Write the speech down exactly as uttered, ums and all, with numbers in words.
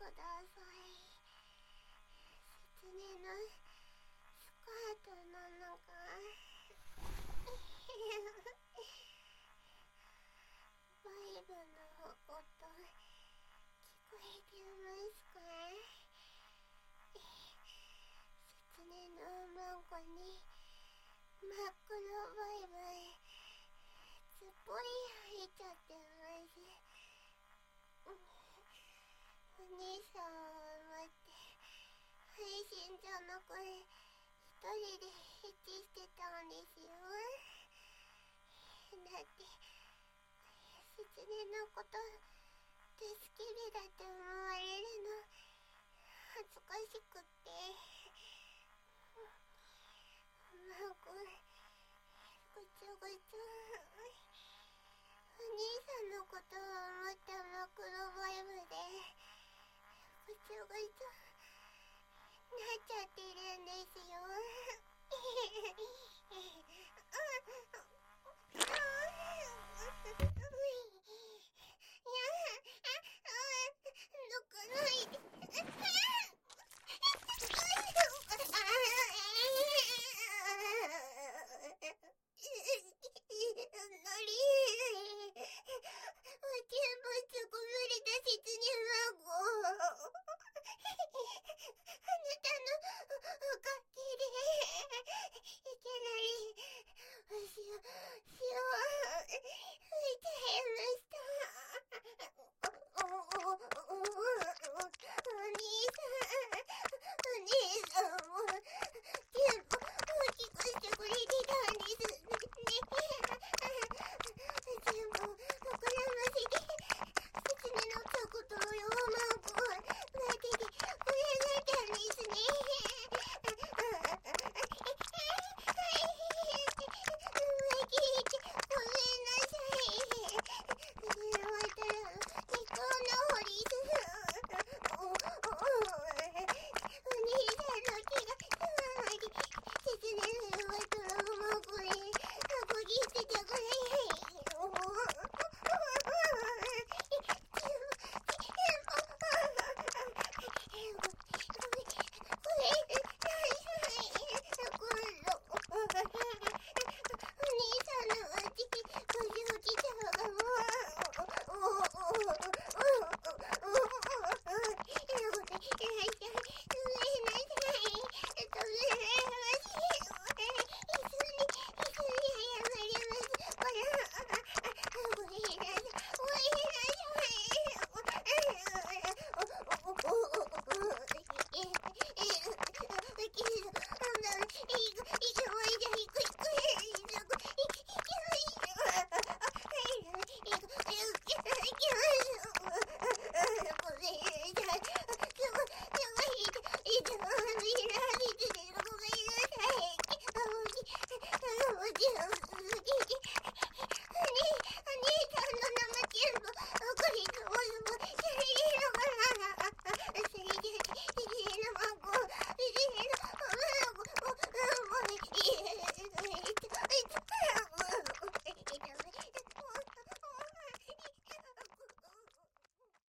ください。狐のスカートの中バイブの音聞こえてますか？狐のマンコに真っ黒バイブすっぽり入っちゃってます。お兄さんを待って配信上の声一人でエッチしてたんですよ。だって狐のこと手好きでだって思われるの恥ずかしくってマンコぐちょぐちょお兄さんのことを思った真っ黒バイブでぐちょぐちょなっちゃってるんですよ。抜かないで。